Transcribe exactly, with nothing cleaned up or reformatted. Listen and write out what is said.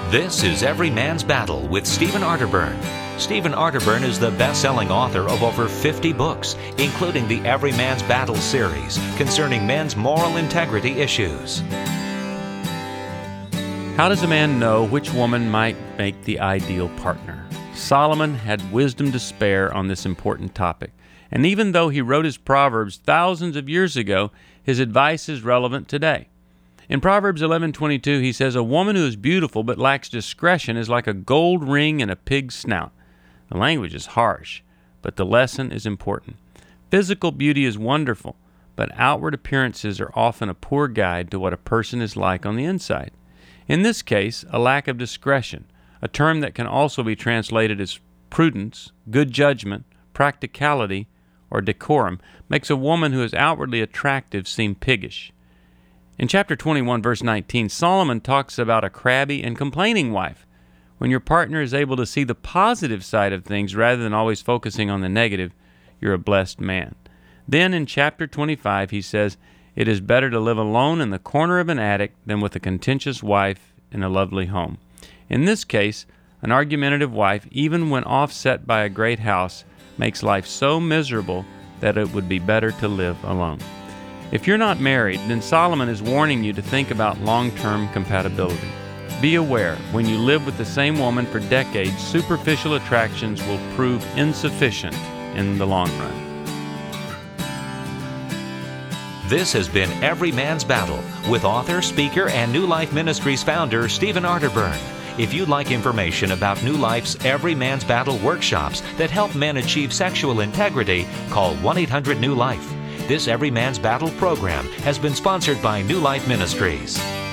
This is Every Man's Battle with Stephen Arterburn. Stephen Arterburn is the best-selling author of over fifty books, including the Every Man's Battle series concerning men's moral integrity issues. How does a man know which woman might make the ideal partner? Solomon had wisdom to spare on this important topic. And even though he wrote his Proverbs thousands of years ago, his advice is relevant today. In Proverbs eleven twenty-two, he says, "A woman who is beautiful but lacks discretion is like a gold ring in a pig's snout." The language is harsh, but the lesson is important. Physical beauty is wonderful, but outward appearances are often a poor guide to what a person is like on the inside. In this case, a lack of discretion, a term that can also be translated as prudence, good judgment, practicality, or decorum, makes a woman who is outwardly attractive seem piggish. In chapter twenty-one, verse nineteen, Solomon talks about a crabby and complaining wife. When your partner is able to see the positive side of things rather than always focusing on the negative, you're a blessed man. Then in chapter twenty-five, he says, "It is better to live alone in the corner of an attic than with a contentious wife in a lovely home." In this case, an argumentative wife, even when offset by a great house, makes life so miserable that it would be better to live alone. If you're not married, then Solomon is warning you to think about long-term compatibility. Be aware, when you live with the same woman for decades, superficial attractions will prove insufficient in the long run. This has been Every Man's Battle with author, speaker, and New Life Ministries founder Stephen Arterburn. If you'd like information about New Life's Every Man's Battle workshops that help men achieve sexual integrity, call one eight hundred new life. This Every Man's Battle program has been sponsored by New Life Ministries.